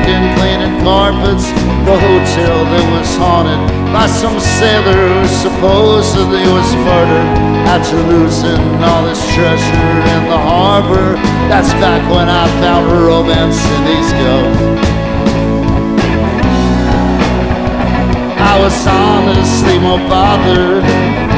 cooking, cleaning carpets. The hotel that was haunted by some sailor who supposedly was murdered after losing all his treasure in the harbor. That's back when I found romance in these ghosts. I was honestly more bothered